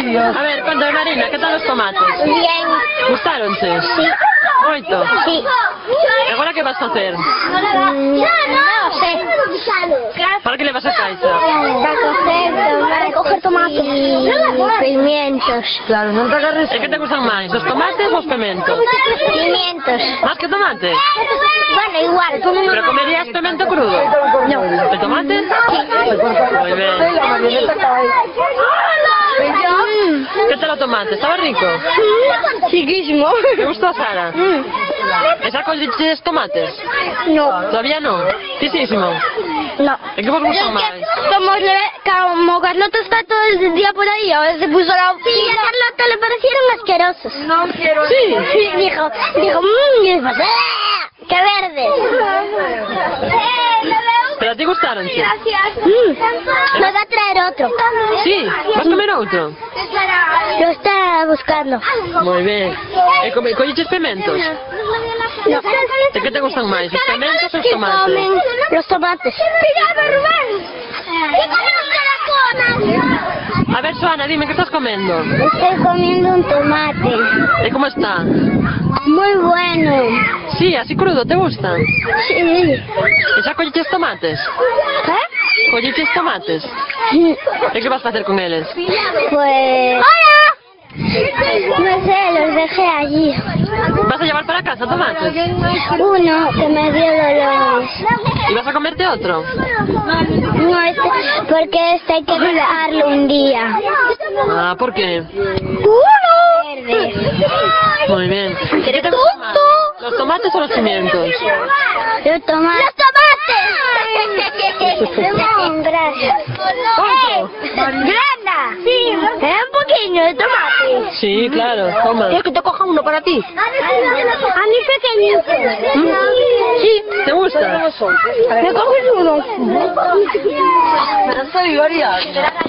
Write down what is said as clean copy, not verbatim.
A ver, cuéntame, Marina, ¿qué tal los tomates? Bien. Gustaronche? Sí. Moito? Sí. Agora que vas facer? No sé. Para que levas a caixa? Para coger tomates y pimientos. Claro, non te agarres. E que te gustan máis, os tomates ou os pimentos? Pimientos. Más que tomates? Bueno, igual. ¿Pero comerías pimento crudo? No. ¿El tomate? Sí. Muy bien. ¿Qué tal el tomate? ¿Estaba rico? Chiquísimo. ¿Te gustó, Sara? ¿Esa colliches tomates? No. ¿Todavía no? Tisísimo. No. ¿Y qué vos gustan más? Como Carlota está todo el día por ahí, ahora se puso la... Sí, a Carlota le parecieron asquerosos. No quiero. Sí. Sí, dijo, y después, ¡ah! ¡Qué verde! ¿Pero a ti gustaron? Sí. Me va a traer otro. Sí, ¿vas a comer otro? Lo está buscando. Muy bien. ¿Colliches pimentos? No. ¿De qué te gustan más? ¿Los pimentos o los tomates? Comen los tomates. A ver, Joana, dime, ¿qué estás comiendo? Estoy comiendo un tomate. ¿Y cómo está? Muy bueno. Sí, así crudo, ¿te gusta? Sí. ¿Y ya colliches tomates? ¿Qué? ¿Colliches tomates? ¿Y qué vas a hacer con ellos? Pues... ¡Hola! No sé, los dejé allí. ¿Vas a llevar para casa tomates? Uno que me dio dolores. ¿Y vas a comerte otro? No, porque este hay que dejarlo un día. Ah, ¿por qué? Verde. Muy bien. ¿Qué te gusta más? ¿Los tomates o los pimientos? Los tomates. Gracias. ¡Granda! Sí. ¿Te da un poquillo de tomate? Sí, claro, toma. ¿Quieres que te coja uno para ti? A mí pequeñito. Sí, ¿te gusta? ¿Me coges uno? Pero soy variado.